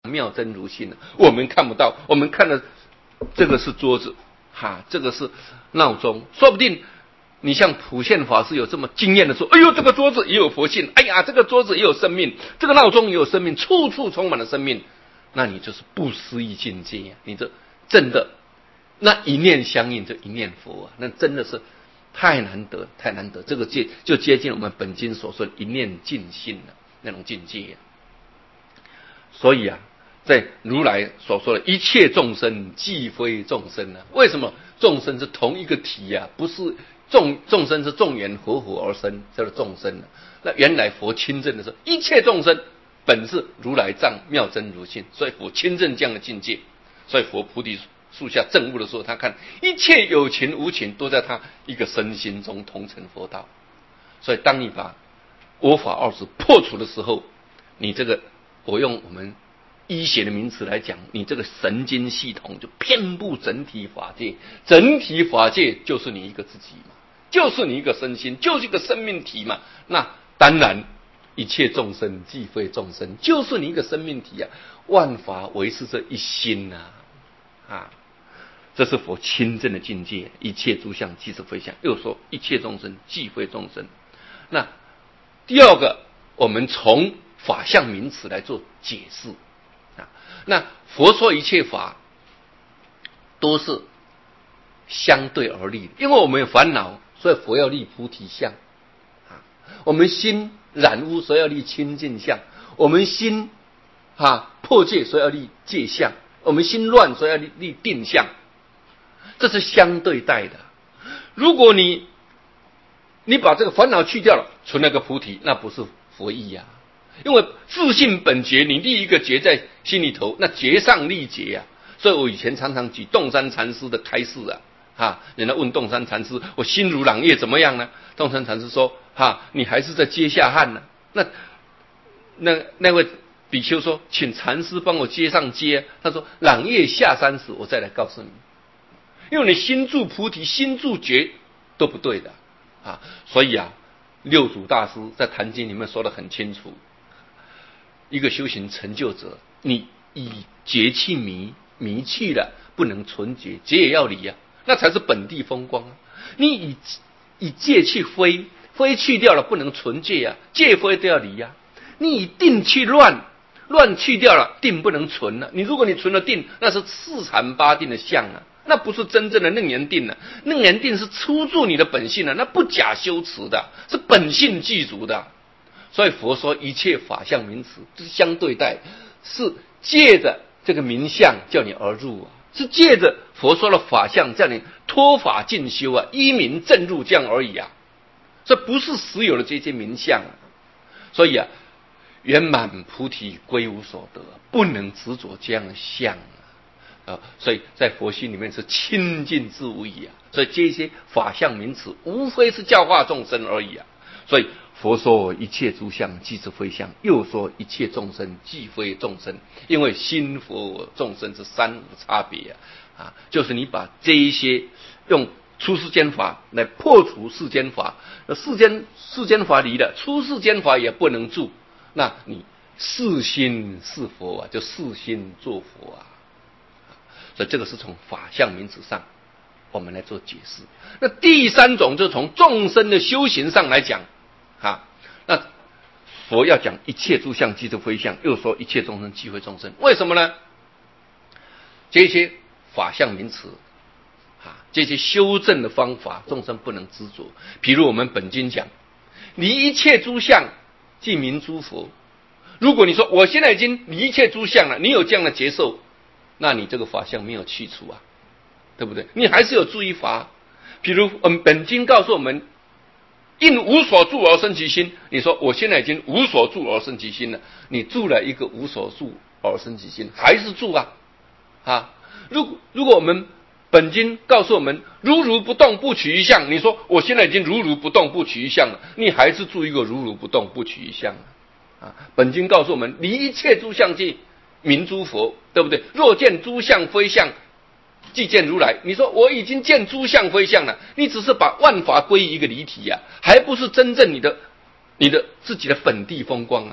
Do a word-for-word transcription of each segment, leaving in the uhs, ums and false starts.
妙真如性了，我们看不到，我们看的这个是桌子，哈，这个是闹钟，说不定你像普现法师有这么经验的说，哎呦，这个桌子也有佛性，哎呀，这个桌子也有生命，这个闹钟也有生命，处处充满了生命，那你就是不思议境界呀、啊！你这真的，那一念相应就一念佛啊，那真的是太难得，太难得，这个接就接近我们本经所说的一念尽性的那种境界呀、啊。所以啊，在如来所说的一切众生既非众生啊，为什么众生是同一个体啊？不是众众生是众缘合合而生，叫做众生啊。那原来佛亲证的时候，一切众生本是如来藏妙真如性，所以佛亲证这样的境界。所以佛菩提树下证悟的时候，他看一切有情无情都在他一个身心中同成佛道。所以当你把我法二执破除的时候，你这个我用我们医学的名词来讲，你这个神经系统就遍布整体法界，整体法界就是你一个自己嘛，就是你一个身心，就是一个生命体嘛。那当然一切众生既非众生，就是你一个生命体啊，万法唯是这一心啊啊，这是佛亲证的境界，一切诸相即是非相。又说一切众生既非众生。那第二个，我们从法相名词来做解释啊。那佛说一切法都是相对而立的，因为我们有烦恼，所以佛要立菩提相啊。我们心染污，所以要立清净相；我们心啊破戒，所以要立戒相；我们心乱，所以要立立定相。这是相对待的。如果你你把这个烦恼去掉了，存了个菩提，那不是佛意呀、啊。因为自性本觉，你立一个觉在心里头，那觉上立觉呀、啊。所以我以前常常举洞山禅师的开示啊，哈，人家问洞山禅师，我心如朗月怎么样呢？洞山禅师说，哈，你还是在接下汗呢、啊。那那那位比丘说，请禅师帮我接上接。他说，朗月下山时，我再来告诉你。因为你心住菩提，心住觉都不对的啊，所以啊，六祖大师在《坛经》里面说得很清楚。一个修行成就者，你以觉去迷，迷去了不能纯觉，觉也要离啊，那才是本地风光啊。你以以戒去非，非去掉了不能纯戒啊，戒非都要离啊。你以定去乱，乱去掉了定不能纯了、啊。你如果你存了定，那是四禅八定的相啊，那不是真正的楞严定了、啊。楞严定是出住你的本性啊，那不假修持的，是本性具足的。所以佛说一切法相名词是相对待，是借着这个名相叫你而入啊，是借着佛说的法相叫你脱法进修啊，依名正入这样而已啊。这不是实有的这些名相啊。所以啊，圆满菩提归无所得，不能执着这样的相啊。啊，所以在佛心里面是清净自无疑啊。所以这些法相名词无非是教化众生而已啊。所以佛说一切诸相即是非相，又说一切众生即非众生，因为心佛众生是三无差别啊！啊，就是你把这一些用出世间法来破除世间法，世间世间法离了，出世间法也不能住，那你是心是佛啊，就是心做佛啊！所以这个是从法相名词上我们来做解释。那第三种就从众生的修行上来讲。啊，那佛要讲一切诸相即是非相，又说一切众生即非众生，为什么呢？这些法相名词啊，这些修正的方法，众生不能执着。比如我们本经讲，离一切诸相，即名诸佛。如果你说我现在已经离一切诸相了，你有这样的接受，那你这个法相没有去除啊，对不对？你还是有注意法。比如我们本经告诉我们。因无所住而生其心，你说我现在已经无所住而生其心了，你住了一个无所住而生其心，还是住啊？啊，如如果我们本经告诉我们如如不动不取一相，你说我现在已经如如不动不取一相了，你还是住一个如如不动不取一相啊？本经告诉我们离一切诸相即名诸佛，对不对？若见诸相非相，即见如来。你说我已经见诸相非相了，你只是把万法归于一个离体呀、啊，还不是真正你的你的自己的本地风光啊。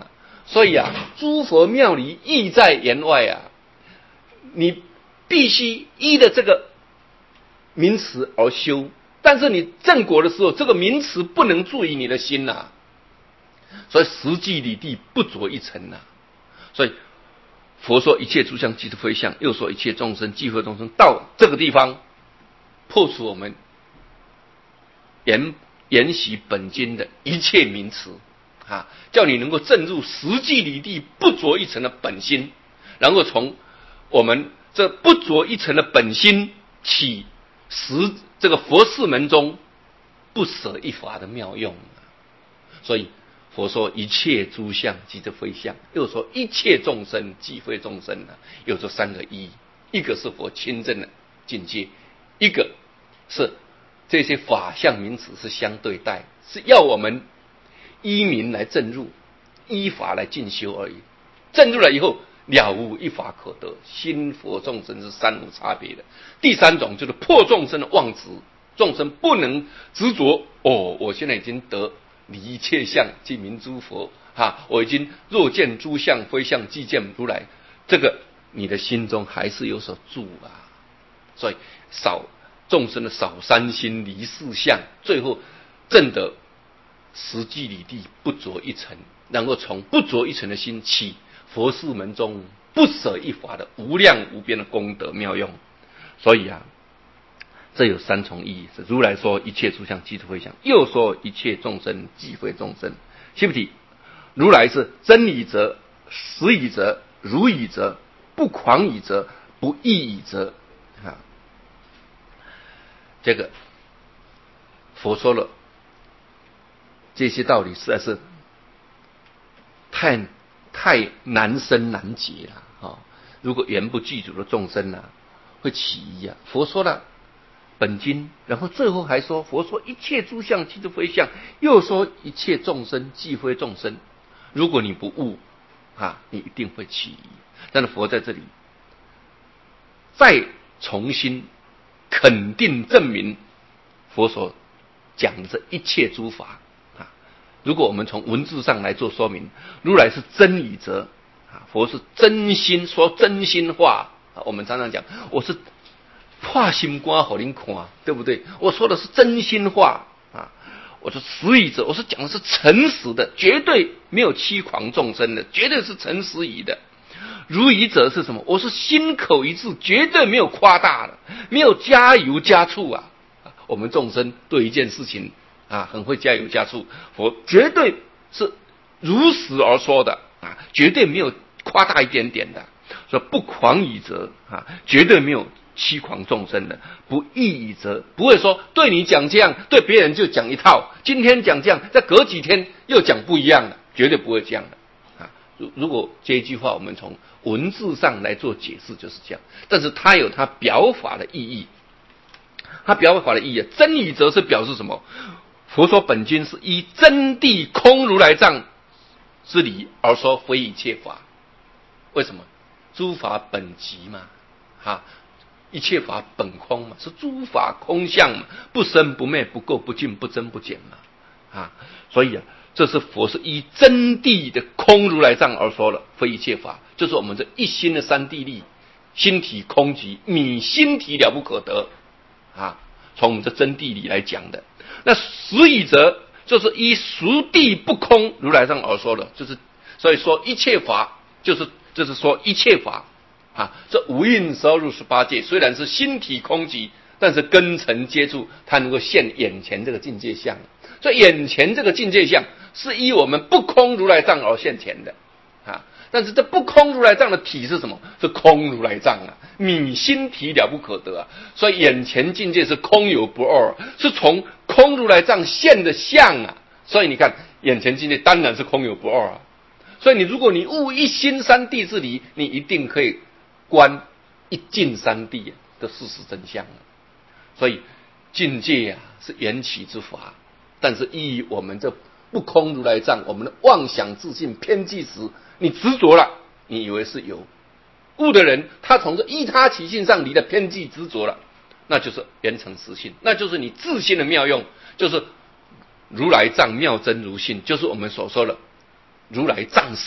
所以啊，诸佛妙理意在言外啊，你必须依的这个名词而修，但是你正果的时候，这个名词不能注意你的心呐、啊，所以实际理地不着一尘呐、啊。所以佛说一切诸相即是非相，又说一切众生即非众生，到这个地方破除我们研研习本经的一切名词啊，叫你能够证入实际理地不着一尘的本心，然后从我们这不着一尘的本心起实这个佛事门中不舍一法的妙用。所以佛说一切诸相即是非相，又说一切众生即非众生呢，有这三个意义，一个是佛亲证的境界，一个是这些法相名词是相对待，是要我们依名来证入，依法来进修而已。证入了以后，了无一法可得，心佛众生是三无差别的。第三种就是破众生的妄执，众生不能执着哦，我现在已经得离一切相即名诸佛啊，我已经若见诸相非相即见如来，这个你的心中还是有所住啊。所以少众生的少三心离四相，最后证得实际理地不着一尘，然后从不着一尘的心起佛事门中不舍一法的无量无边的功德妙用。所以啊，这有三重意义，是如来说一切诸相即是非相，又说一切众生即非众生。记不记？如来是真理者、实义者、如义者、不诳语者、不异语者啊。这个佛说了这些道理，实在是太太难深难解了啊、哦！如果言不具足的众生啊，会起疑啊。佛说了本经，然后最后还说佛说一切诸相即是非相，又说一切众生即非众生。如果你不悟啊，你一定会起疑。但是佛在这里再重新肯定证明佛所讲的这一切诸法啊。如果我们从文字上来做说明，如来是真语者啊，佛是真心说真心话啊。我们常常讲，我是破心肝给您看，对不对？我说的是真心话啊。我是实语者，我是讲的是诚实的，绝对没有欺诳众生的，绝对是诚实语的。如语者是什么？我是心口一致，绝对没有夸大的，没有加油加醋啊。我们众生对一件事情啊，很会加油加醋，佛绝对是如实而说的啊，绝对没有夸大一点点的。说不诳语者啊，绝对没有欺诳众生的。不异语者，不会说对你讲这样，对别人就讲一套，今天讲这样，再隔几天又讲不一样的，绝对不会这样的。如果这一句话我们从文字上来做解释就是这样，但是它有它表法的意义。它表法的意义，真语则是表示什么？佛说本经是依真谛空如来藏之理而说非一切法。为什么？诸法本寂嘛，哈，一切法本空嘛，是诸法空相嘛，不生不灭，不垢不净，不增不减嘛，啊，所以啊，这是佛是依真谛的空如来藏而说了非一切法，就是我们这一心的三谛力，心体空寂，你心体了不可得啊，从我们这真谛里来讲的。那实语则就是依熟谛不空如来藏而说的，就是所以说一切法就是就是说一切法啊，这五蕴十二入十八界虽然是心体空寂，但是根尘接触，它能够现眼前这个境界相。所以眼前这个境界相是依我们不空如来藏而现前的啊。但是这不空如来藏的体是什么？是空如来藏啊，你心体了不可得啊。所以眼前境界是空有不二，是从空如来藏现的相啊。所以你看眼前境界当然是空有不二啊。所以你如果你悟一心三谛之理，你一定可以观一境三谛的事实真相。所以境界啊是缘起之法，但是依我们这不空如来藏，我们的妄想自信偏激时，你执着了，你以为是有悟的人，他从这依他其性上离的偏激执着了，那就是缘成实性，那就是你自性的妙用，就是如来藏妙真如性，就是我们所说的如来藏事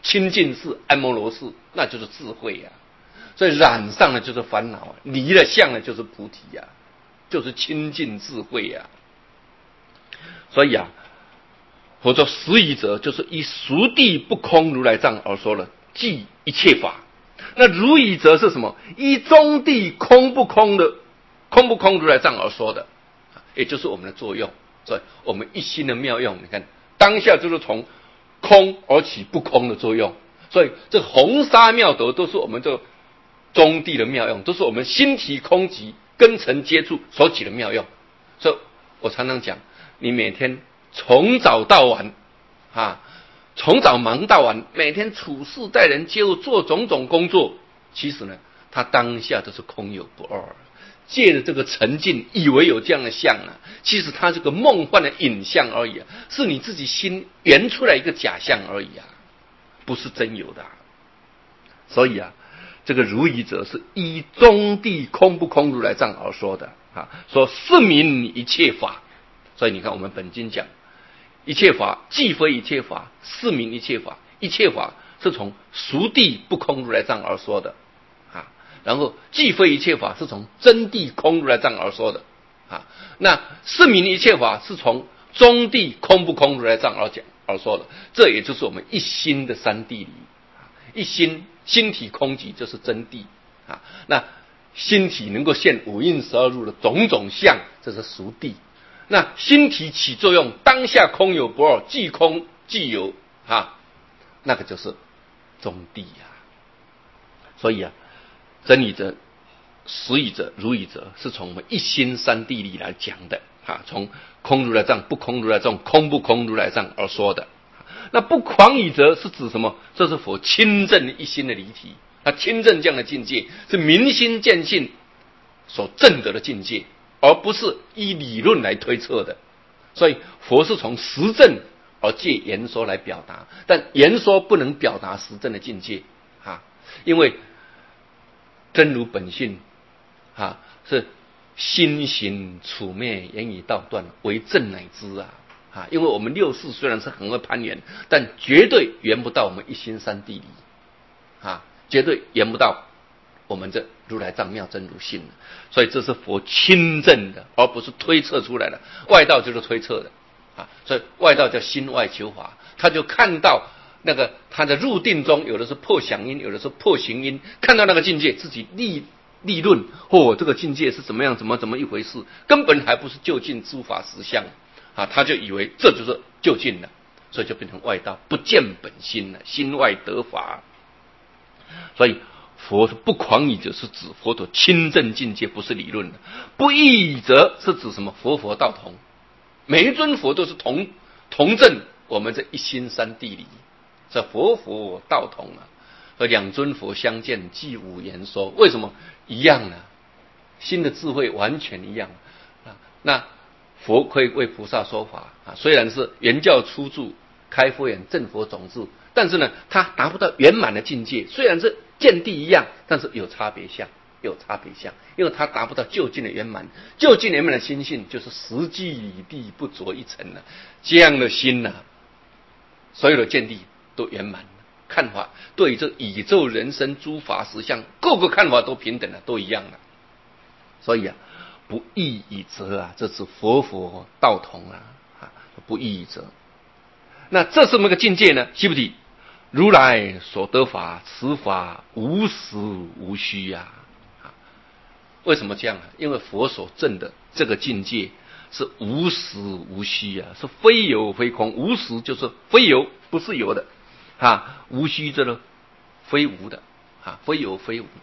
清净是安摩罗氏，那就是智慧呀、啊。所以染上了就是烦恼啊，离了相了就是菩提呀、啊，就是清净智慧呀、啊。所以啊，佛说实义者，就是以熟地不空如来藏而说了，即一切法。那如义者是什么？依中地空不空的空不空如来藏而说的，也就是我们的作用。所以我们一心的妙用，你看当下就是从空而起不空的作用。所以这红沙妙德都是我们这中地的妙用，都是我们心体空寂根尘接触所起的妙用。所以我常常讲，你每天从早到晚啊，从早忙到晚，每天处事待人接物做种种工作，其实呢，他当下都是空有不二。借着这个沉浸，以为有这样的相啊，其实它是个梦幻的影像而已啊，是你自己心圆出来一个假象而已啊，不是真有的、啊。所以啊，这个如义者是依中地空不空如来藏而说的啊，说是名一切法。所以你看，我们本经讲，一切法既非一切法，是名一切法。一切法是从熟地不空如来藏而说的。然后既非一切法是从真谛空如来藏而说的啊，那是名一切法是从中谛空不空如来藏而讲而说的，这也就是我们一心的三谛理。一心心体空寂就是真谛啊，那心体能够现五蕴十二入的种种相，这是熟谛。那心体起作用，当下空有不二，即空即有啊，那个就是中谛啊。所以啊，真理者、实义者、如义者，是从我们一心三谛理来讲的啊，从空如来藏、不空如来藏、空不空如来藏而说的。那不狂语者是指什么？这是佛亲证一心的离体。那亲证这样的境界，是明心见性所证得的境界，而不是依理论来推测的。所以佛是从实证而借言说来表达，但言说不能表达实证的境界啊，因为真如本性啊，是心行处灭，言语道断，为正乃知啊！啊，因为我们六世虽然是很会攀缘，但绝对圆不到我们一心三谛理啊，绝对圆不到我们这如来藏妙真如性的。所以这是佛亲证的，而不是推测出来的。外道就是推测的啊，所以外道叫心外求法，他就看到那个他的入定中，有的是破响音，有的是破行音，看到那个境界，自己立立论，哦，这个境界是怎么样，怎么怎么一回事，根本还不是究竟诸法实相啊，他就以为这就是究竟了，所以就变成外道，不见本心了，心外得法。所以佛不狂语者是指佛陀亲证境界，不是理论的。不异者是指什么？佛佛道同，每一尊佛都是同同证我们这一心三谛理，这佛佛道同啊。和两尊佛相见，即无言说，为什么一样呢？心的智慧完全一样啊。那佛可以为菩萨说法啊，虽然是原教初住，开佛眼正佛种子，但是呢，他达不到圆满的境界。虽然是见地一样，但是有差别相，有差别相，因为他达不到究竟的圆满。究竟圆满的心性，就是实际理地不着一尘了。这样的心呐、啊，所有的见地都圆满了。看法对于这宇宙人生诸法实相，各个看法都平等了，都一样了。所以啊，不异以则啊，这是佛佛道同啊，啊不异以则。那这是什么个境界呢？须菩提，如来所得法，此法无实无虚呀、啊。啊，为什么这样呢？因为佛所证的这个境界是无实无虚啊，是非有非空。无实就是非有，不是有的。啊，无虚这个非无的啊，非有非无。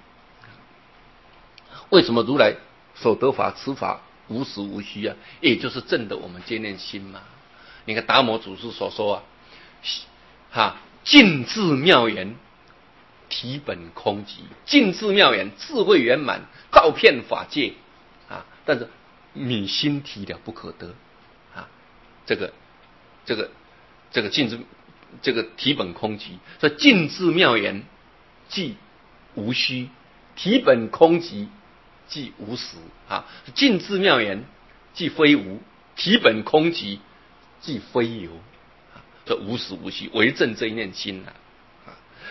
为什么如来所得法，此法无实无虚啊？也就是证得我们这念心嘛。你看达摩祖师所说啊，哈，尽智妙言，体本空寂。尽智妙言，智慧圆满，照遍法界啊。但是你心体了不可得啊，这个这个这个尽智。这个体本空寂，所以尽智妙言即无虚，体本空寂即无实啊。尽智妙言即非无，体本空寂即非有啊。这无实无虚，为证这一念心啊。啊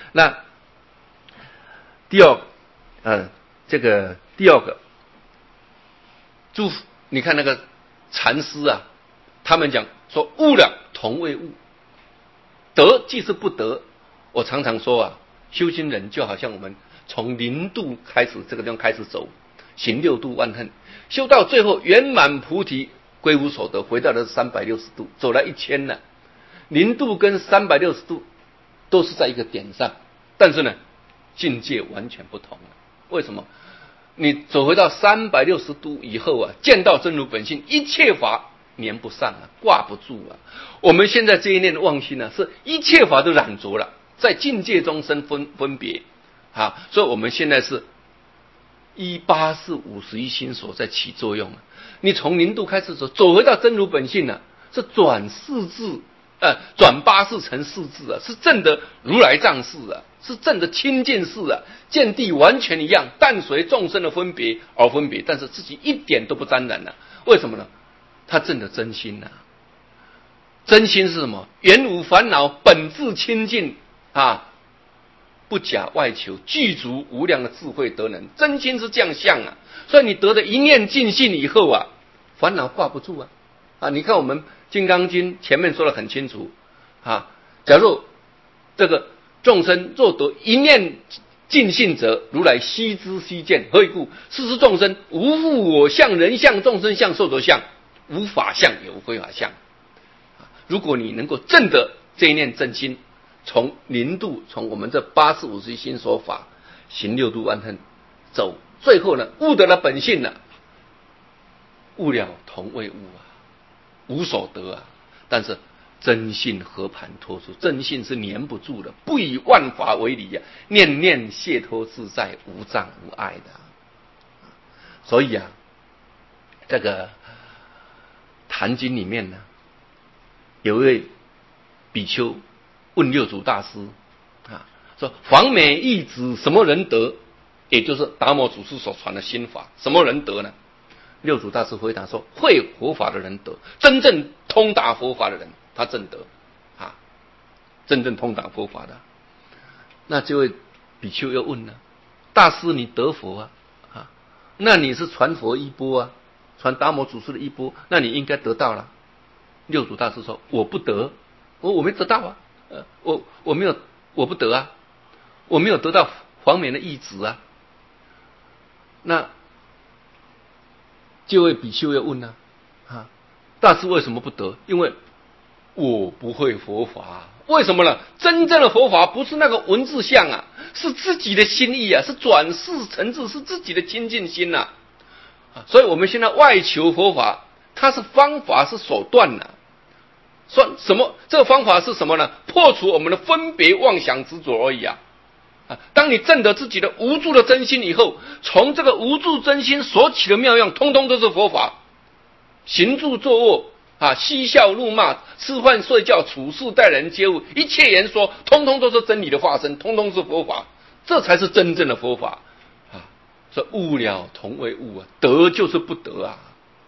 那第二，呃，这个第二个祝福，你看那个禅师啊，他们讲说悟了同为悟，得即是不得。我常常说啊，修行人就好像我们从零度开始这个地方开始走，行六度万恨，修到最后圆满菩提归无所得，回到了三百六十度，走了一千了。零度跟三百六十度都是在一个点上，但是呢，境界完全不同了。为什么？你走回到三百六十度以后啊，见到真如本性，一切法粘不上啊，挂不住啊。我们现在这一念的妄心呢、啊，是一切法都染着了，在境界中生分分别啊，所以我们现在是一八四五十一心所在起作用啊。你从零度开始走，走回到真如本性呢、啊，是转四字。呃，转八世成四字啊，是正的如来藏式啊，是正的清净式啊，见地完全一样，但随众生的分别而分别，但是自己一点都不沾染了、啊。为什么呢？他正的真心啊，真心是什么？原无烦恼，本自清净啊，不假外求，具足无量的智慧德能，真心是这样相啊。所以你得的一念尽性以后啊，烦恼挂不住啊。啊，你看我们《金刚经》前面说得很清楚啊，假如这个众生若得一念尽性者，如来悉知悉见。何以故？世世众生无复我相、人相、众生相、寿者相，无法相也无非法相。如果你能够证得这一念真心，从零度，从我们这八十五十一心所法，行六度万恨，走，最后呢，悟得了本性了，悟了同为悟啊。无所得啊，但是真性何盘托出？真性是粘不住的，不以万法为理啊，念念解脱自在，无障无碍的、啊。所以啊，这个《坛经》里面呢，有一位比丘问六祖大师啊，说黄美一子什么人得？也就是达摩祖师所传的心法，什么人得呢？六祖大师回答说：会佛法的人得，真正通达佛法的人，他正得啊，真正通达佛法的。那这位比丘又问了：大师你得佛啊？啊，那你是传佛衣钵啊，传达摩祖师的衣钵，那你应该得到了。六祖大师说：我不得，我我没得到啊，呃，我我没有，我不得啊，我没有得到黄冕的义子啊。那这位比丘又问呢、啊，啊，大师为什么不得？因为我不会佛法。为什么呢？真正的佛法不是那个文字相啊，是自己的心意啊，是转世成智，是自己的清净心呐、啊。所以我们现在外求佛法，它是方法，是手段呐、啊。说什么？这个方法是什么呢？破除我们的分别妄想执着而已啊。啊，当你证得自己的无住的真心以后，从这个无住真心所起的妙用，通通都是佛法。行住坐卧啊，嬉笑怒骂，吃饭睡觉，处事待人接物，一切言说，通通都是真理的化身，通通是佛法。这才是真正的佛法啊！说悟了同为悟啊，得就是不得啊。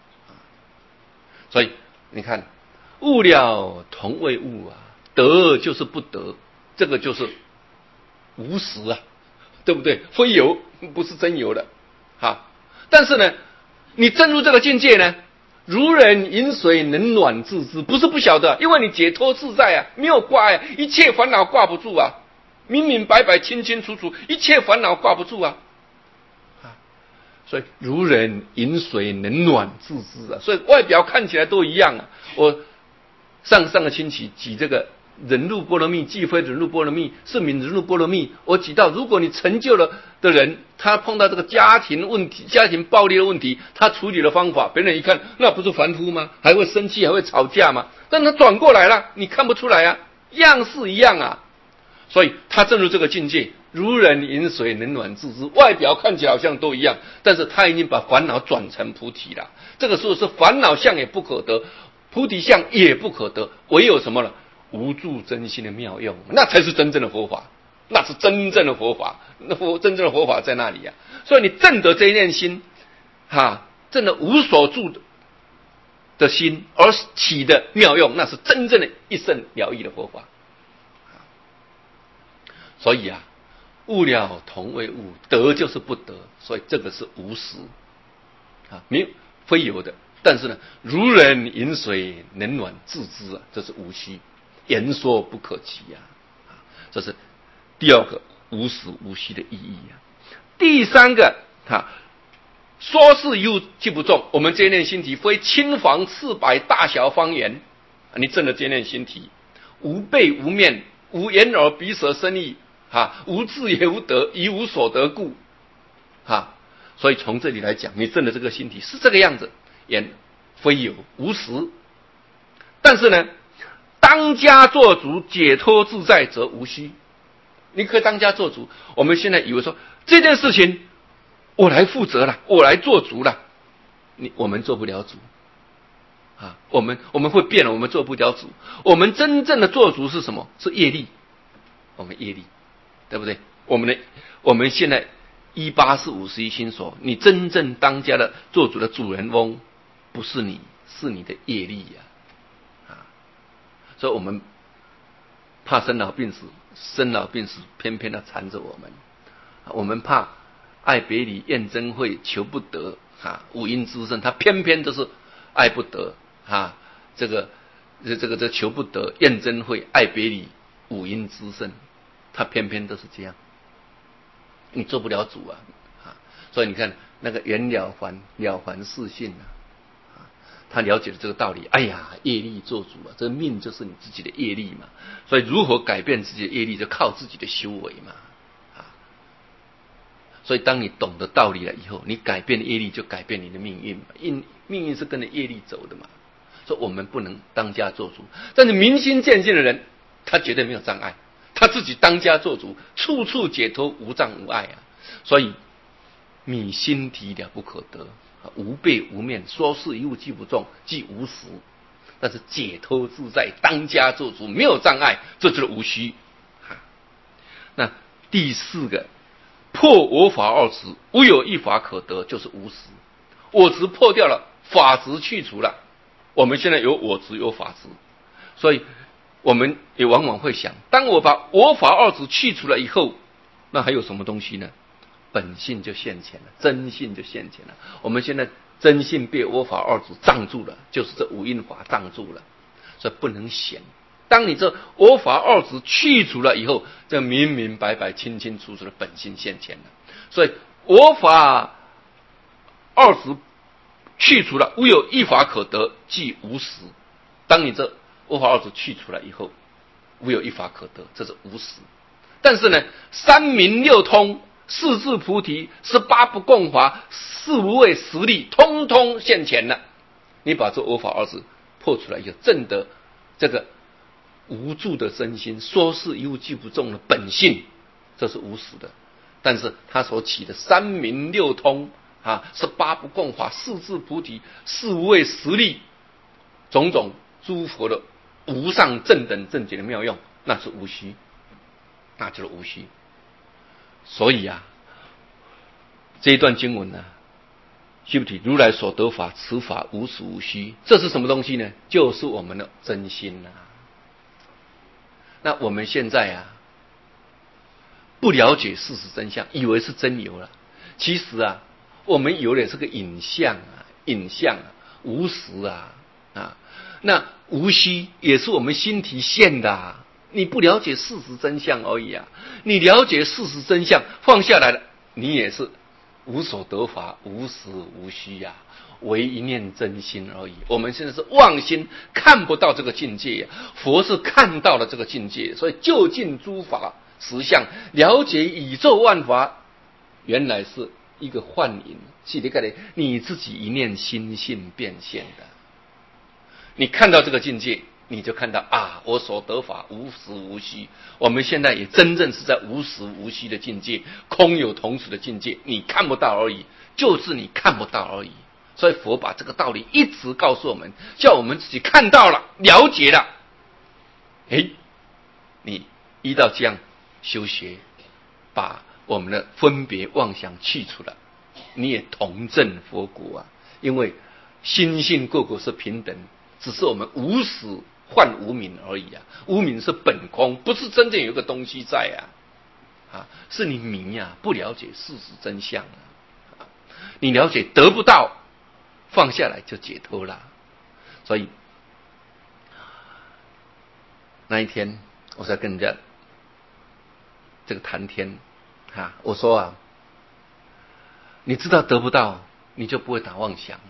所以你看，悟了同为悟啊，得就是不得，这个就是无实啊，对不对？非有，不是真有的啊。但是呢，你证入这个境界呢，如人饮水，冷暖自知，不是不晓得，因为你解脱自在啊，没有挂碍，一切烦恼挂不住啊，明明白白，清清楚楚，一切烦恼挂不住啊。啊，所以如人饮水，冷暖自知啊。所以外表看起来都一样啊。我上上个星期举这个忍辱波罗蜜，既非忍辱波罗蜜，是名忍辱波罗蜜。我举到，如果你成就了的人，他碰到这个家庭问题、家庭暴力的问题，他处理的方法，别人一看，那不是凡夫吗？还会生气，还会吵架吗？但他转过来了，你看不出来啊，样式一样啊。所以他证入这个境界，如人饮水，冷暖自知。外表看起来好像都一样，但是他已经把烦恼转成菩提了。这个时候是烦恼相也不可得，菩提相也不可得，唯有什么呢？无住真心的妙用，那才是真正的佛法，那是真正的佛法。那佛真正的佛法在那里呀、啊？所以你证得这一念心，哈、啊，证得无所住的的心而起的妙用，那是真正的一生了义的佛法。 所以啊，物了同为物，得就是不得，所以这个是无实啊，没有非有的。但是呢，如人饮水，冷暖自知啊，这是无虚，言说不可及呀、啊。这是第二个无实无虚的意义啊。第三个啊，说是又记不中，我们这念心体非青黄赤白大小方圆，你正的这念心体，无背无面，无眼耳鼻舌身意啊，无智也无得，一无所得故啊。所以从这里来讲，你正的这个心体是这个样子，也非有无实。但是呢，当家做主，解脱自在，则无虚。你可以当家做主。我们现在以为说这件事情我来负责了，我来做主了，你我们做不了主啊！我们我们会变了，我们做不了主。我们真正的做主是什么？是业力，我们业力，对不对？我们的我们现在一八是五十一心所，你真正当家的做主的主人翁不是你，是你的业力呀、啊！啊，所以我们怕生老病死，生老病死偏偏的缠着我们。我们怕爱别离、怨憎会、求不得啊，五阴之身，他偏偏就是爱不得啊，这个这这个这求不得、怨憎会、爱别离、五阴之身，他偏偏都是这样，你做不了主啊啊！所以你看那个袁了凡，了凡四训啊，啊，他了解了这个道理。哎呀，业力做主啊，这个命就是你自己的业力嘛。所以如何改变自己的业力，就靠自己的修为嘛。所以当你懂得道理了以后，你改变业力就改变你的命运嘛，因命运是跟着业力走的嘛。所以我们不能当家做主，但是明心见性的人，他绝对没有障碍，他自己当家做主，处处解脱，无障无碍啊。所以你心体了不可得，无背无面，说是一物即不中，即无实。但是解脱自在，当家做主，没有障碍，这就是无虚。那第四个。破我法二执，无有一法可得，就是无实。我执破掉了，法执去除了，我们现在有我执有法执，所以我们也往往会想，当我把我法二执去除了以后，那还有什么东西呢？本性就现前了，真性就现前了。我们现在真性被我法二执障住了，就是这五阴法障住了，所以不能显。当你这我法二执去除了以后，这明明白白、清清楚楚的本性现前了。所以我法二执去除了，无有一法可得，即无实。当你这我法二执去除了以后，无有一法可得，这是无实。但是呢，三明六通、四智菩提、十八不共法、四无畏十力，通通现前了。你把这我法二执破出来以后，证得这个无助的身心，说是一物即不中的本性，这是无实的。但是他所起的三明六通啊，十八不共法、四智菩提、四无畏十力，种种诸佛的无上正等正觉的妙用，那是无虚，那就是无虚。所以啊，这一段经文呢、啊，须菩提，如来所得法，此法无实无虚，这是什么东西呢？就是我们的真心啊。那我们现在啊，不了解事实真相，以为是真有了。其实啊，我们有的是个影像啊，影像啊，无实啊啊。那无虚也是我们心体现的啊。你不了解事实真相而已啊。你了解事实真相，放下来了，你也是无所得法，无实无虚呀、啊。唯一念真心而已。我们现在是妄心，看不到这个境界呀。佛是看到了这个境界，所以就近诸法实相，了解宇宙万法，原来是一个幻影，是你个你自己一念心性变现的。你看到这个境界，你就看到啊，我所得法无实无虚。我们现在也真正是在无实无虚的境界，空有同时的境界，你看不到而已，就是你看不到而已。所以佛把这个道理一直告诉我们，叫我们自己看到了，了解了。哎，你依照这样修学，把我们的分别妄想去除了，你也同证佛果啊。因为心性个个是平等，只是我们无始幻无明而已啊。无明是本空，不是真正有一个东西在啊。 啊，是你迷啊，不了解事实真相啊。你了解得不到，放下来就解脱了。所以那一天，我在跟人家这个谈天啊，我说啊，你知道得不到，你就不会打妄想了。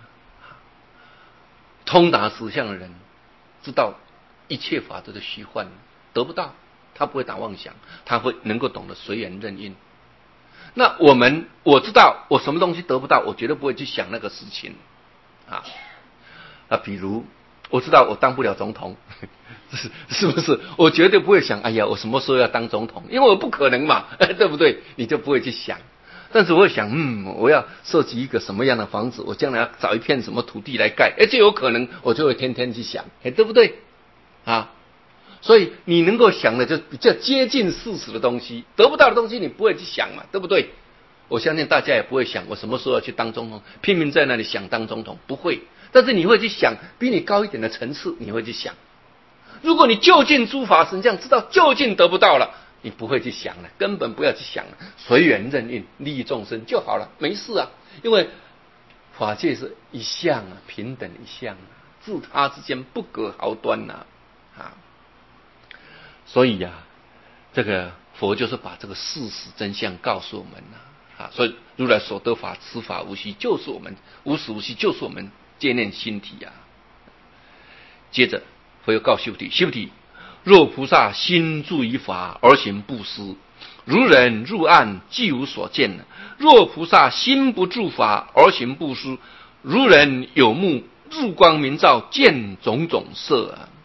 通达实相的人，知道一切法都是虚幻，得不到，他不会打妄想，他会能够懂得随缘任运。那我们我知道我什么东西得不到，我绝对不会去想那个事情啊。啊，比如我知道我当不了总统，是是不是？我绝对不会想，哎呀，我什么时候要当总统？因为我不可能嘛，对不对？你就不会去想。但是我会想，嗯，我要设计一个什么样的房子，我将来要找一片什么土地来盖，哎，就有可能，我就会天天去想，哎，对不对？啊，所以你能够想的就比较接近事实的东西，得不到的东西你不会去想嘛，对不对？我相信大家也不会想我什么时候要去当总统，拼命在那里想当总统，不会。但是你会去想比你高一点的层次，你会去想。如果你就近诸法实相知道就近得不到了，你不会去想了，根本不要去想了，随缘任运，利益众生就好了，没事啊。因为法界是一相啊，平等一相啊，自他之间不隔毫端呐 啊, 啊。所以呀、啊，这个佛就是把这个事实真相告诉我们呐 啊, 啊。所以如来所得法，此法无虚，就是我们无实无虚，就是我们戒念心体啊。接着佛又告须菩提，须菩提，若菩萨心住于法而行布施，如人入暗，即无所见；若菩萨心不住法而行布施，如人有目，日光明照，见种种色啊。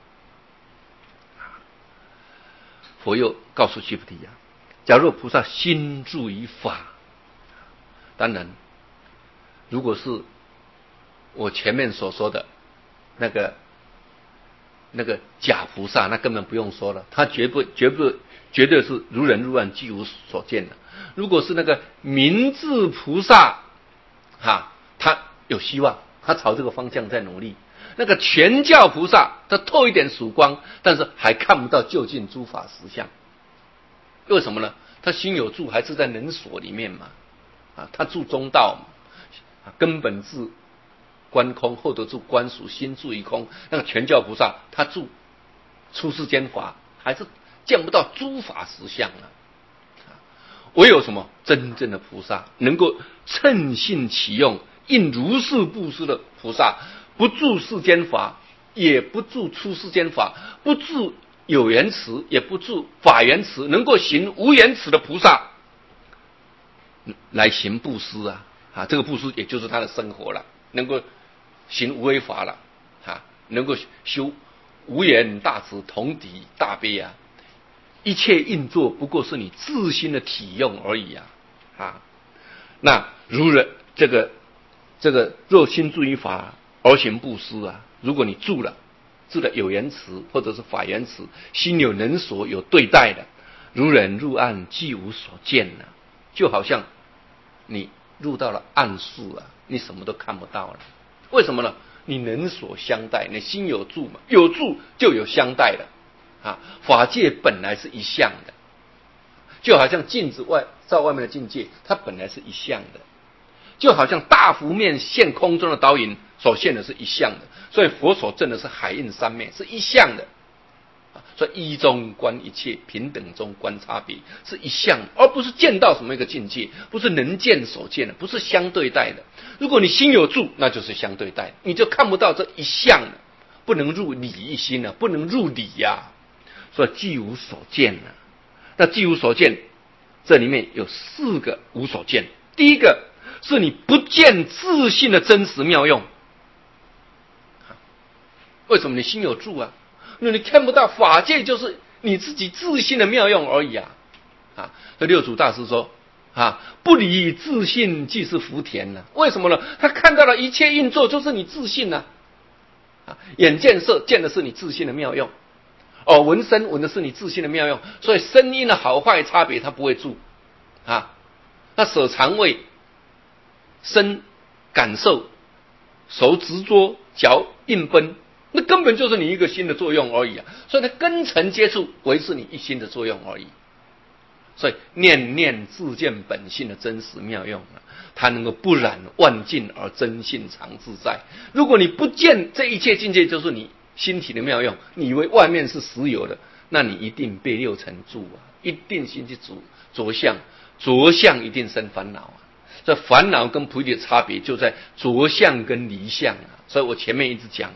佛又告诉须菩提啊，假若菩萨心住于法，当然，如果是我前面所说的那个。那个假菩萨，那根本不用说了，他绝不绝不绝对是如人入暗，即无所见的。如果是那个明智菩萨，哈，他有希望，他朝这个方向在努力。那个全教菩萨，他透一点曙光，但是还看不到究竟诸法实相。为什么呢？他心有住，还是在能所里面嘛，啊，他住中道嘛，根本是。观空，后得住观属，心住于空。那个全教菩萨，他住出世间法，还是见不到诸法实相啊。唯有什么真正的菩萨，能够称性起用，应如是布施的菩萨，不住世间法，也不住出世间法，不住有缘慈，也不住法缘慈，能够行无缘慈的菩萨，来行布施啊！啊，这个布施也就是他的生活了，能够。行无为法了，啊，能够修无缘大慈，同体大悲啊！一切应作不过是你自心的体用而已啊！啊，那如人这个这个若心住于法而行布施啊，如果你住了，住了有缘慈或者是法缘慈，心有能所有对待的，如人入暗，即无所见了、啊，就好像你入到了暗室啊，你什么都看不到了。为什么呢？你能所相待，你心有住嘛，有住就有相待的啊。法界本来是一相的，就好像镜子外照外面的境界，它本来是一相的，就好像大幅面现空中的倒影所现的是一相的，所以佛所证的是海印三昧，是一相的。所以一中观一切，平等中观差别，是一相，而不是见到什么一个境界，不是能见所见的，不是相对待的。如果你心有住，那就是相对待，你就看不到这一相了，不能入理一心了，不能入理呀、啊。所以即无所见了。那即无所见，这里面有四个无所见。第一个是你不见自信的真实妙用。为什么你心有住啊？因为你看不到法界就是你自己自信的妙用而已啊！啊，这六祖大师说啊，不离自信即是福田呢、啊。为什么呢？他看到了一切运作就是你自信呢、啊。啊，眼见色见的是你自信的妙用，哦，闻声闻的是你自信的妙用，所以声音的好坏差别他不会住啊。那舍肠胃、身感受、手执着、脚印奔。那根本就是你一个心的作用而已啊，所以它根尘接触维持你一心的作用而已。 所以念念自见本性的真实妙用啊，它能够不染万境而真性常自在。如果你不见这一切境界就是你心体的妙用，你以为外面是实有的，那你一定被六尘住啊，一定心去着着相，着相一定生烦恼啊。这烦恼跟菩提的差别就在着相跟离相啊。所以我前面一直讲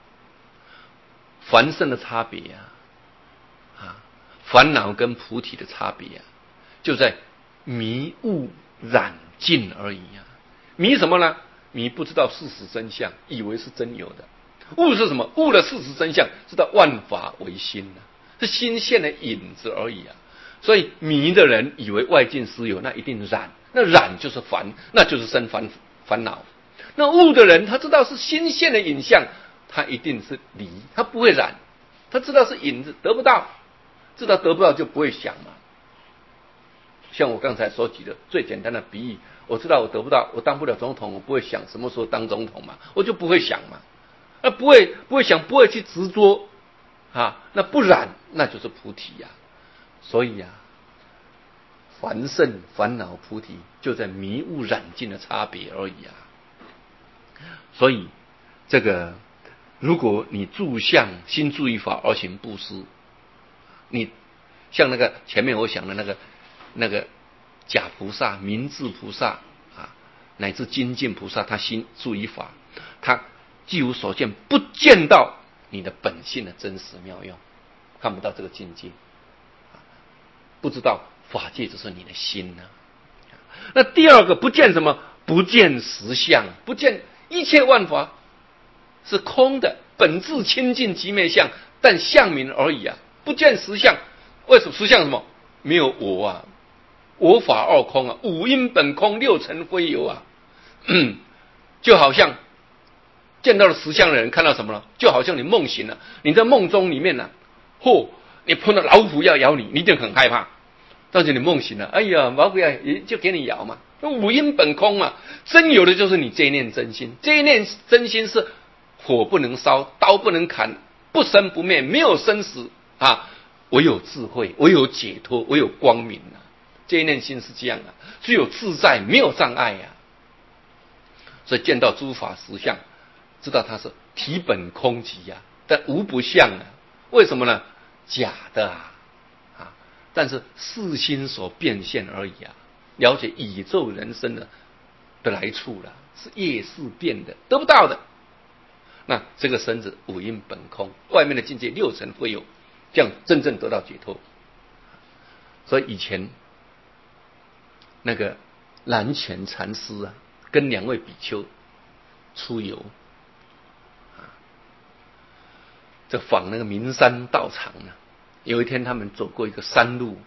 凡圣的差别啊，啊，烦恼跟菩提的差别啊，就在迷悟染尽而已啊。迷什么呢？迷不知道事实真相，以为是真有的。悟是什么？悟了事实真相，知道万法唯心啊，是心现的影子而已啊。所以迷的人以为外境实有，那一定染，那染就是烦，那就是生烦烦恼。那悟的人，他知道是心现的影像，他一定是离，他不会染，他知道是影子，得不到，知道得不到就不会想嘛。像我刚才所举的最简单的比喻，我知道我得不到，我当不了总统，我不会想什么时候当总统嘛，我就不会想嘛，那不会不会想，不会去执着啊，那不染那就是菩提呀、啊。所以呀、啊，凡圣烦恼菩提就在迷悟染尽的差别而已啊。所以这个，如果你住相心住于法而行布施，你像那个前面我讲的那个那个假菩萨、明智菩萨啊，乃至精进菩萨，他心住于法，他既无所见，不见到你的本性的真实妙用，看不到这个境界，不知道法界就是你的心呢、啊。那第二个不见什么？不见实相，不见一切万法是空的，本质清净极灭相，但相名而已啊，不见实相。为什么实相什么？没有我啊，我法二空啊，五阴本空，六尘非有啊。就好像见到了实相的人看到什么了？就好像你梦醒了，你在梦中里面呢、啊，嚯，你碰到老虎要咬你，你一定很害怕。但是你梦醒了，哎呀，老虎要就给你咬嘛。五阴本空嘛，真有的就是你这一念真心，这一念真心是火不能烧，刀不能砍，不生不灭，没有生死啊，唯有智慧，唯有解脱，唯有光明啊。这一念心是这样啊，只有自在，没有障碍啊。所以见到诸法实相，知道它是体本空寂啊，但无不相啊。为什么呢？假的啊，啊，但是世心所变现而已啊。了解宇宙人生的的来处了，是业事变的，得不到的。那这个身子五阴本空，外面的境界六尘非有，这样真正得到解脱。所以以前那个南泉禅师啊，跟两位比丘出游啊，这访那个名山道场呢。有一天他们走过一个山路，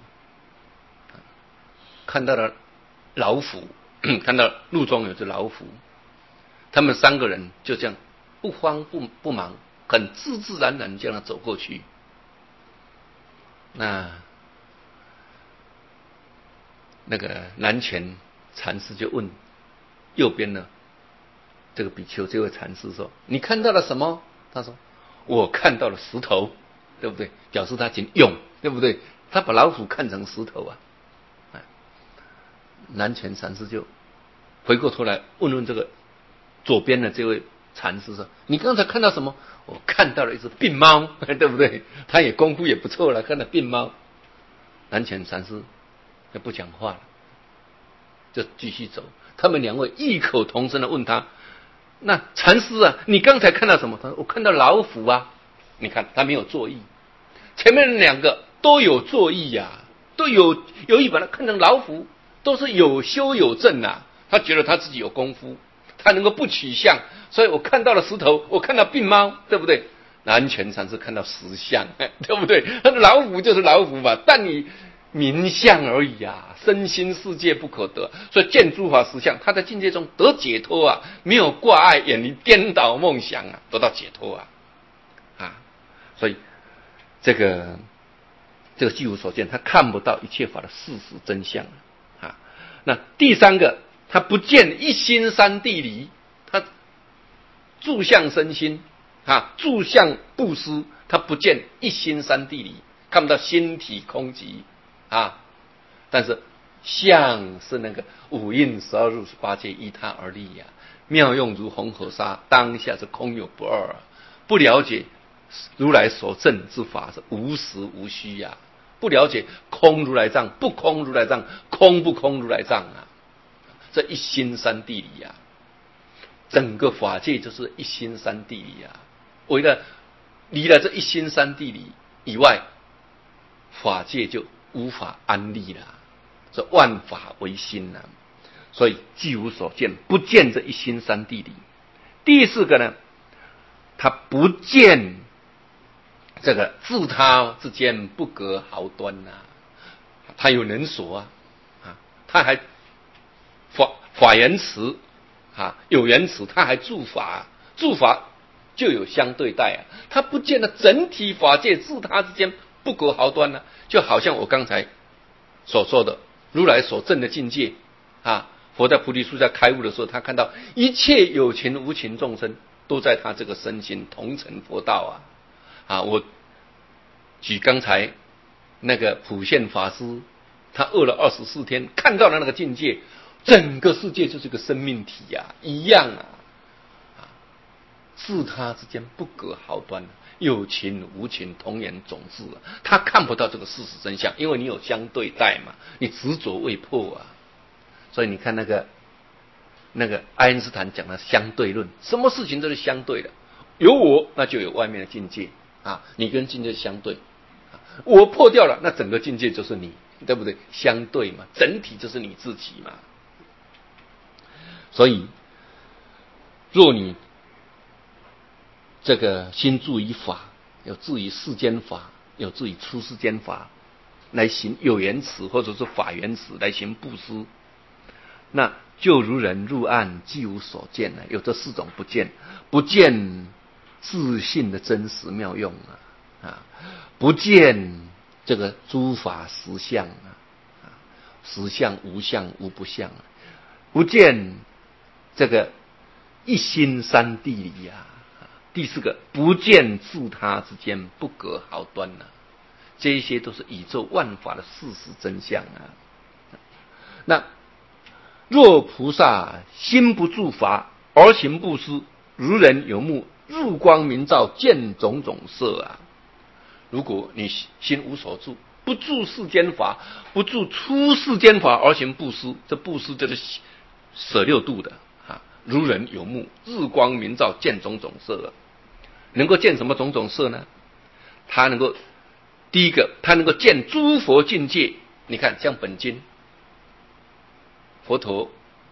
看到了老虎，看到路中有只老虎，他们三个人就这样不慌不不忙，很自自然然这样走过去。那那个南泉禅师就问右边呢这个比丘这位禅师说：“你看到了什么？”他说：“我看到了石头，对不对？表示他挺用，对不对？他把老虎看成石头啊。”南泉禅师就回过头来问问这个左边的这位禅师说：“你刚才看到什么？”“我看到了一只病猫，对不对？”他也功夫也不错了，看到病猫。南泉禅师就不讲话了，就继续走。他们两位异口同声的问他：“那禅师啊，你刚才看到什么？”他说：“我看到老虎啊。”你看他没有作意，前面两个都有作意呀、啊，都有有意把他看成老虎。都是有修有证啊，他觉得他自己有功夫，他能够不取相，所以我看到了石头，我看到病猫，对不对？南泉禅师看到实相，对不对？他的老虎就是老虎嘛，但你名相而已啊，身心世界不可得，所以见诸法实相，他在境界中得解脱啊，没有挂碍，远离颠倒梦想啊，得到解脱啊，啊，所以这个这个既无所见，他看不到一切法的事实真相啊。那第三个，他不见一心三地离，他住相身心啊，住相布施，他不见一心三地离，看不到心体空寂啊。 但是相是那个五蕴十二入十八界依他而立呀、啊，妙用如恒河沙，当下是空有不二啊。不了解如来所证之法是无实无虚呀、啊，不了解空如来藏，不空如来藏，空不空如来藏啊，这一心三谛理呀、啊，整个法界就是一心三谛理啊。为了离了这一心三谛理以外，法界就无法安立了。这万法唯心啊，所以既无所见，不见这一心三谛理。第四个呢，他不见这个自他之间不隔毫端呐、啊，他有能所啊，啊，他还法法言辞啊，有言辞，他还助法，助法就有相对待啊，他不见得整体法界自他之间不隔毫端呢、啊，就好像我刚才所说的。如来所证的境界啊，佛在菩提树下开悟的时候，他看到一切有情无情众生都在他这个身心同成佛道啊！啊，我举刚才那个普现法师，他饿了二十四天，看到了那个境界，整个世界就是个生命体呀、啊，一样啊！啊，自他之间不隔毫端。有情无情同源种质啊，他看不到这个事实真相，因为你有相对待嘛，你执着未破啊。所以你看那个那个爱因斯坦讲的相对论，什么事情都是相对的，有我那就有外面的境界啊，你跟境界相对，我破掉了，那整个境界就是你，对不对？相对嘛，整体就是你自己嘛。所以，若你这个心住于法，有至于世间法，有至于出世间法，来行有缘词或者是法缘词来行布施，那就如人入暗，既无所见呢。有这四种不见：不见自信的真实妙用啊，啊，不见这个诸法实相啊，啊，实相无相无不相，不见这个一心三谛理呀、啊。第四个，不见自他之间不隔毫端呐、啊，这些都是宇宙万法的事实真相啊。那若菩萨心不住法而行布施，如人有目日光明照，见种种色啊。如果你心无所住，不住世间法，不住出世间法而行布施，这布施就是舍六度的啊。如人有目日光明照，见种种色啊。能够见什么种种色呢？他能够第一个，他能够见诸佛境界。你看，像本经，佛陀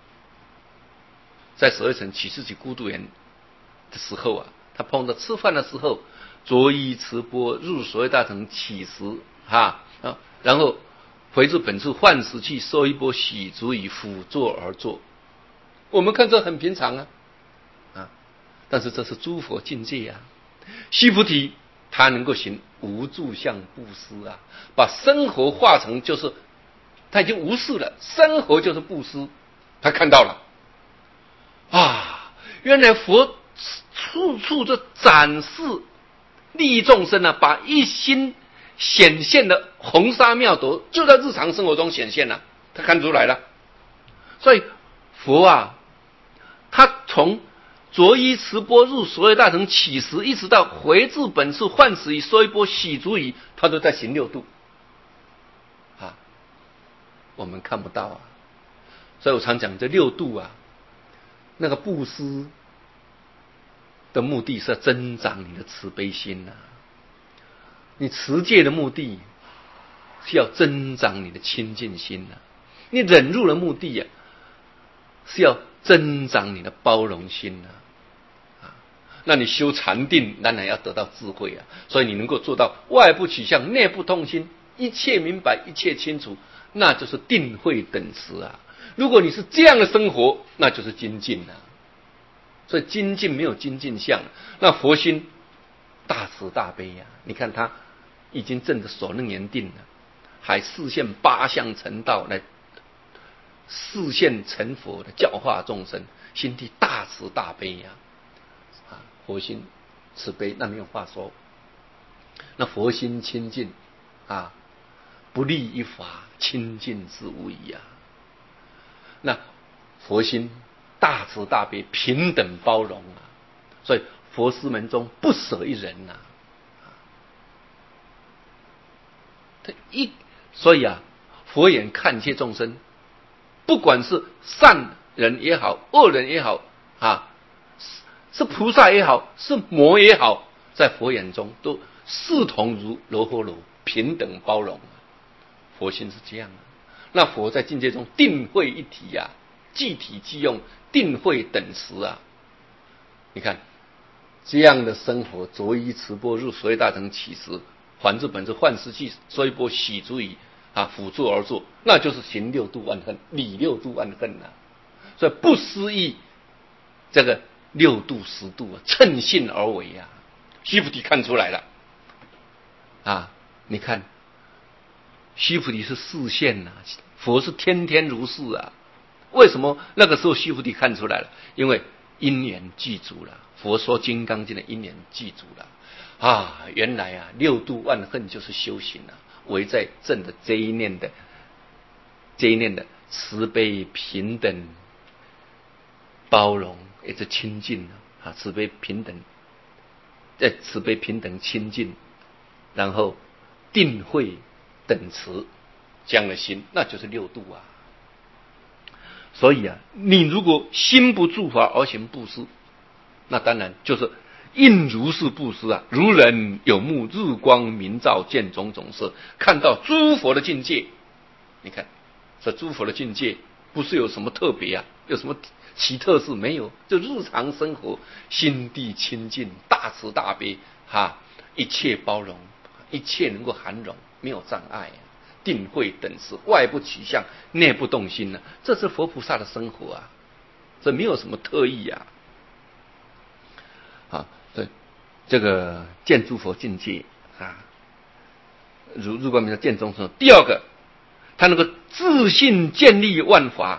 在十二层启示起孤独园的时候啊，他碰到吃饭的时候，着衣持钵入所谓大乘乞食啊啊，然后回至本处换食器，收一钵洗足以辅坐而坐。我们看这很平常啊啊，但是这是诸佛境界啊。须菩提他能够行无住相布施啊，把生活化成就是他已经无事了，生活就是布施，他看到了啊，原来佛处处的展示利益众生啊，把一心显现的弘沙妙德就在日常生活中显现了，他看出来了。所以佛啊，他从着衣持钵入所谓大乘乞食，一直到回至本处换食以收一钵洗足以，他都在行六度啊，我们看不到啊。所以我常讲这六度啊，那个布施的目的是要增长你的慈悲心呐、啊，你持戒的目的是要增长你的清净心呐、啊，你忍辱的目的啊是要增长你的包容心呐、啊。那你修禅定当然要得到智慧啊，所以你能够做到外部取向内部通心，一切明白一切清楚，那就是定慧等持啊。如果你是这样的生活，那就是精进啊。所以精进没有精进相，那佛心大慈大悲呀、啊。你看他已经证得所能言定了，还示现八相成道来示现成佛的教化众生，心地大慈大悲呀、啊。啊，佛心慈悲，那没有话说。那佛心清净啊， 不立一法，清净之无疑啊。那佛心大慈大悲，平等包容啊，所以佛师门中不舍一人呐、啊。他一所以啊，佛眼看一切众生，不管是善人也好，恶人也好啊，是菩萨也好，是魔也好，在佛眼中都视同如罗诃罗，平等包容。佛心是这样的。那佛在境界中定慧一体呀、啊，即体即用，定慧等持啊。你看这样的生活，着衣持钵入所谓大乘起时，还至本质幻失去，所以波喜足以啊辅助而作，那就是行六度万恨，理六度万恨呐、啊。所以不思议这个六度十度啊，趁性而为啊。须菩提看出来了啊，你看须菩提是示现呐、啊，佛是天天如是啊。为什么那个时候须菩提看出来了？因为因缘具足了，佛说《金刚经》的因缘具足了啊。原来啊，六度万恨就是修行啊，唯在正的这一念的这一念的慈悲平等包容，也是清净啊，慈悲平等，在慈悲平等清净，然后定慧等持这样的心，那就是六度啊。所以啊，你如果心不住法而行布施，那当然就是应如是布施啊。如人有目，日光明照，见种种色，看到诸佛的境界。你看这诸佛的境界不是有什么特别啊，有什么奇特事没有？就日常生活，心地清净，大慈大悲哈，一切包容，一切能够含容，没有障碍啊。定慧等持，外不取相，内不动心呢、啊，这是佛菩萨的生活啊，这没有什么特异啊。啊，对，这个见诸佛境界啊，如如果我们说见众生，第二个，他能够自信建立万法，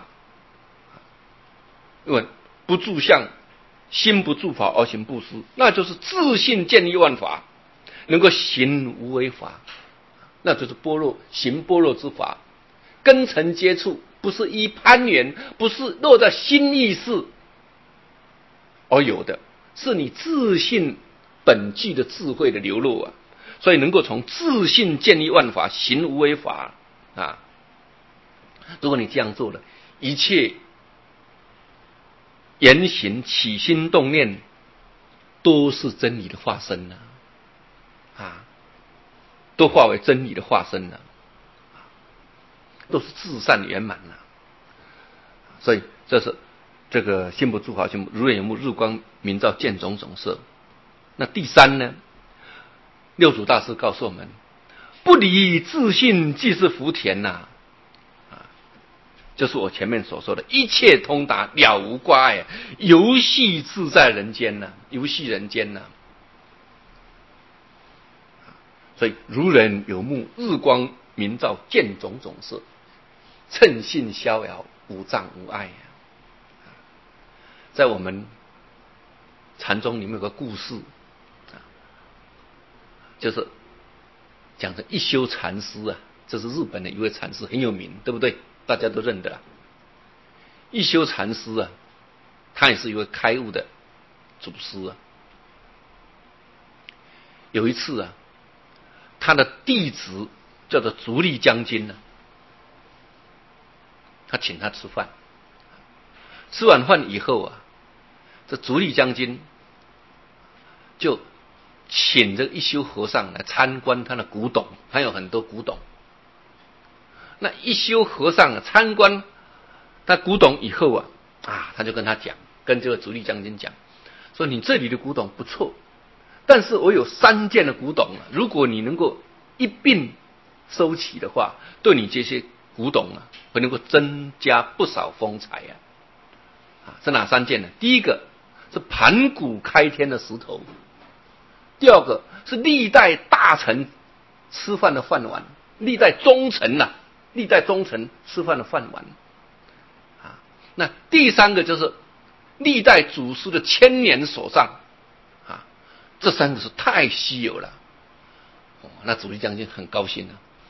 因为不住相，心不住法而行布施，那就是自信建立万法，能够行无为法。那就是般若，行般若之法，根尘接触，不是依攀缘，不是落在心意识而有的，是你自信本具的智慧的流露啊。所以能够从自信建立万法，行无为法啊。如果你这样做了，一切言行起心动念都是真理的化身啊，啊。都化为真理的化身了，都是至善圆满了。所以这是这个心不住法，心如人有目，日光明照，见种种色。那第三呢？六祖大师告诉我们，不离自信即是福田呐、啊，啊，就是我前面所说的，一切通达，了无挂碍，游戏自在人间呐、啊，游戏人间呐、啊。所以如人有目，日光明照，见种种色，称性逍遥，无障无碍啊。在我们禅宗里面有个故事，就是讲的一休禅师啊，这是日本的一位禅师，很有名，对不对？大家都认得啊。一休禅师啊，他也是一位开悟的祖师啊。有一次啊，他的弟子叫做足利将军呢、啊，他请他吃饭。吃完饭以后啊，这足利将军就请这一休和尚来参观他的古董，还有很多古董。那一休和尚、啊、参观他古董以后啊，啊，他就跟他讲，跟这个足利将军讲，说你这里的古董不错，但是我有三件的古董啊，如果你能够一并收起的话，对你这些古董啊，会能够增加不少风采啊。啊，是哪三件呢？第一个是盘古开天的石头，第二个是历代大臣吃饭的饭碗，历代忠臣呐、啊，历代忠臣吃饭的饭碗。啊，那第三个就是历代祖师的千年手杖。这三个是太稀有了，哦，那足利将军很高兴了，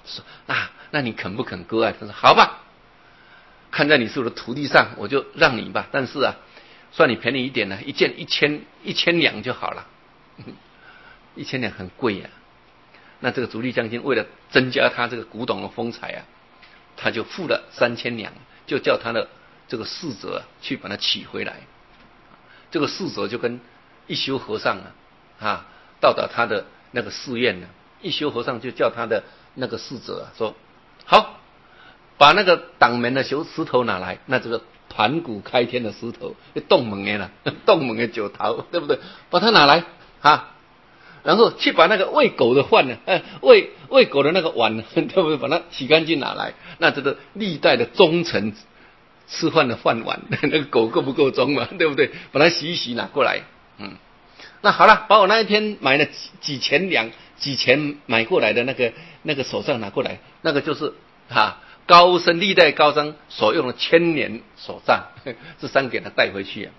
说啊，那你肯不肯割爱？他说好吧，看在你是我的徒弟上，我就让你吧。但是啊，算你便宜一点呢，一件一千一千两就好了。一千两很贵啊。那这个足利将军为了增加他这个古董的风采啊，他就付了三千两，就叫他的这个侍者去把它取回来。这个侍者就跟一休和尚啊，啊，到达他的那个寺院呢，一休和尚就叫他的那个侍者、啊、说：“好，把那个挡门的石石头拿来，那这个盘古开天的石头，洞门的啦，洞门的九桃，对不对？把它拿来啊。”然后去把那个喂狗的饭呢，呃，喂喂狗的那个碗，对不对？把它洗干净拿来。那这个历代的忠臣吃饭的饭碗，那个狗够不够忠嘛？对不对？把它洗一洗拿过来。嗯，那好了，把我那一天买了几几千两、几钱买过来的那个那个手杖拿过来，那个就是啊高僧历代高僧所用的千年手杖，这三给他带回去啊。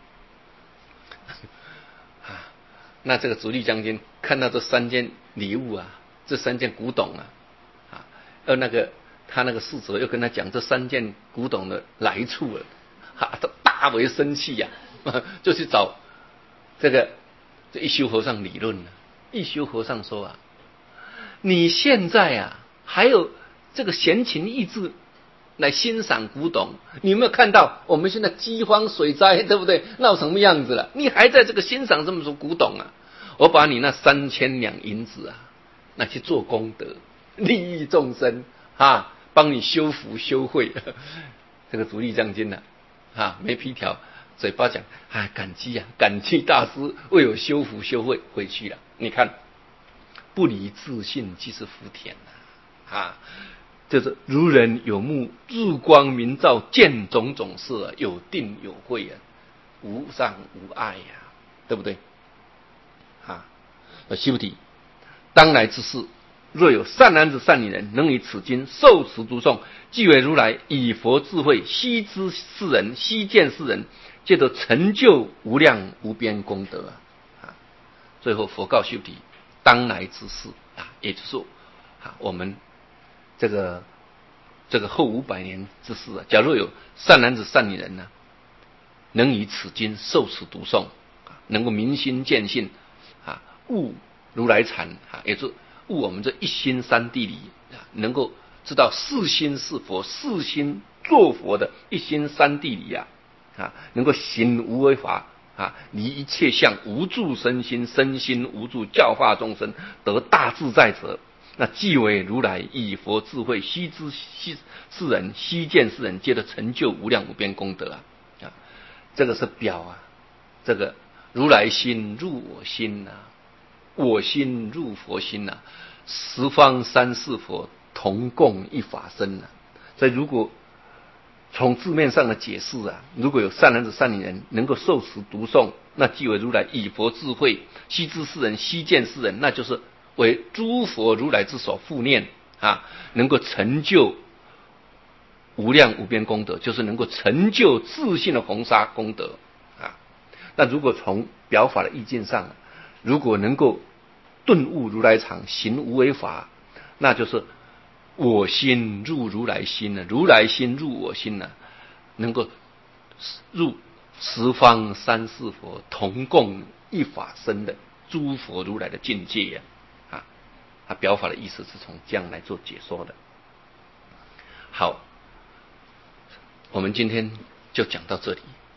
那这个足利将军看到这三件礼物啊，这三件古董啊，啊，而那个他那个侍者又跟他讲这三件古董的来处了，哈，他大为生气呀、啊，就去找这个这一休和尚理论了。一休和尚说啊，你现在啊还有这个闲情逸致来欣赏古董，你有没有看到我们现在饥荒水灾，对不对？闹什么样子了？你还在这个欣赏这么多古董啊？我把你那三千两银子啊，拿去做功德，利益众生啊，帮你修福修慧。这个足利将军呢、啊，啊，没皮条，嘴巴讲，啊，感激啊，感激大师为我修福修慧，回去了。你看，不离自信即是福田啊，啊。就是如人有目，日光明照，见种种事，有定有慧啊，无障无碍呀、啊，对不对？啊，须菩提，当来之事，若有善男子、善女人，能以此经受持读诵，即为如来以佛智慧悉知世人，悉见世人，皆得成就无量无边功德啊！啊，最后佛告须菩提，当来之事啊，也就是说啊，我们。这个这个后五百年之事啊，假如有善男子善女人呢、啊，能以此经受持读诵，能够明心见性啊，悟如来禅啊，也就是悟我们这一心三谛理啊，能够知道是心是佛，是心做佛的一心三谛理啊，啊，能够行无为法啊，离一切相，无住身心，身心无住，教化众生，得大自在者。那即为如来以佛智慧悉知悉世人，悉见世人，皆得成就无量无边功德啊！啊，这个是表啊，这个如来心入我心呐、啊，我心入佛心呐、啊，十方三世佛同共一法身呐、啊。所以如果从字面上的解释啊，如果有善男子善女人能够受持读诵，那即为如来以佛智慧悉知世人，悉见世人，那就是为诸佛如来之所护念啊，能够成就无量无边功德，就是能够成就自信的红沙功德啊。那如果从表法的意境上，如果能够顿悟如来常，行无为法，那就是我心入如来心呢，如来心入我心呢，能够入十方三世佛同共一法身的诸佛如来的境界呀、啊。啊，他表法的意思是从这样来做解说的。好，我们今天就讲到这里。